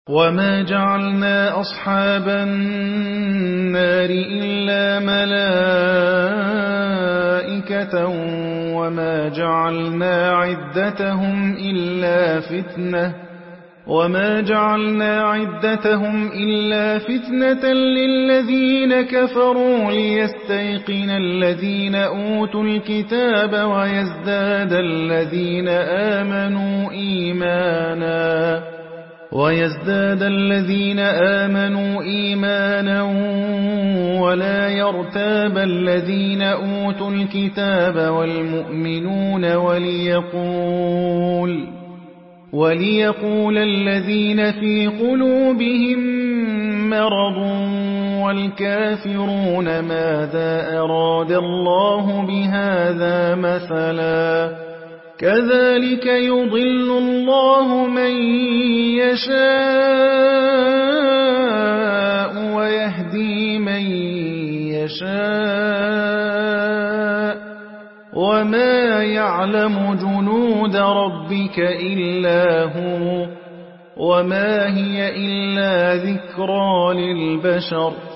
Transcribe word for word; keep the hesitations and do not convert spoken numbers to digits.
وَمَا جَعَلْنَا أَصْحَابَ النَّارِ إِلَّا مَلَائِكَةً وَمَا جَعَلْنَا عِدَّتَهُمْ إِلَّا فِتْنَةً وَمَا جَعَلْنَا عِدَّتَهُمْ إِلَّا فِتْنَةً لِّلَّذِينَ كَفَرُوا لِيَسْتَيْقِنَ الَّذِينَ أُوتُوا الْكِتَابَ وَيَزْدَادَ الَّذِينَ آمَنُوا إِيمَانًا وَيَزْدَادَ الَّذِينَ آمَنُوا إِيمَانًا وَلَا يَرْتَابَ الَّذِينَ أُوتُوا الْكِتَابَ وَالْمُؤْمِنُونَ وَلِيَقُولَ وَلِيَقُولَ الَّذِينَ فِي قُلُوبِهِم مَّرَضٌ وَالْكَافِرُونَ مَاذَا أَرَادَ اللَّهُ بِهَٰذَا مَثَلًا كَذَٰلِكَ يُضِلُّ اللَّهُ مَن يَشَاءُ وَيَهْدِي مَن يَشَاءُ ۚ وَمَا يَعْلَمُ جُنُودَ رَبِّكَ إِلَّا هُوَ ۚ وَمَا هِيَ إِلَّا ذِكْرَىٰ لِلْبَشَرِ